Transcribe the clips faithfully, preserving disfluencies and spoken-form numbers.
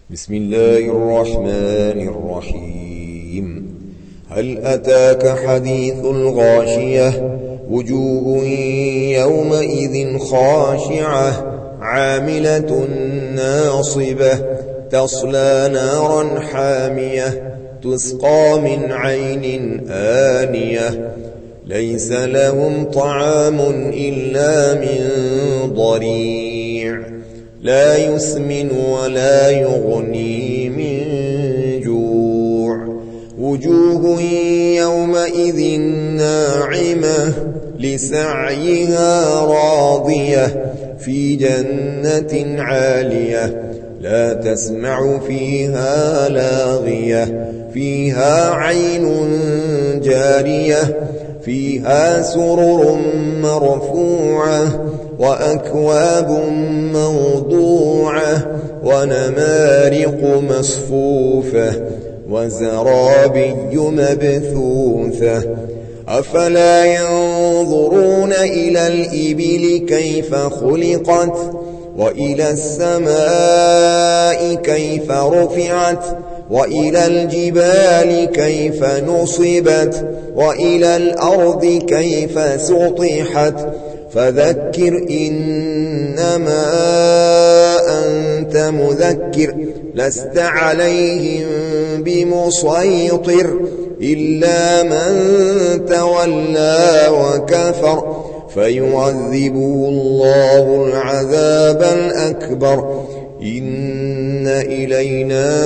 بسم الله الرحمن الرحيم هل أتاك حديث الغاشية وجوه يومئذ خاشعة عاملة ناصبة تصلى نارا حامية تسقى من عين آنية ليس لهم طعام إلا من ضريع لا يسمن ولا يغني من جوع وجوه يومئذ ناعمة لسعيها راضية في جنة عالية لا تسمع فيها لاغية فيها عين جارية فيها سرر مرفوعة وأكواب موضوعة ونمارق مصفوفة وزرابي مبثوثة أفلا ينظرون إلى الإبل كيف خلقت وإلى السماء كيف رفعت وإلى الجبال كيف نصبت وإلى الأرض كيف سطحت فذكر إنما أنت مذكر لست عليهم بمسيطر إلا من تولى وكفر فيعذبه الله العذاب الأكبر إن إلينا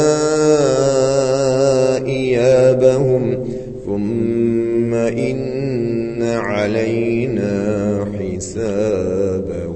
إيابهم ثم إن علينا حسابهم.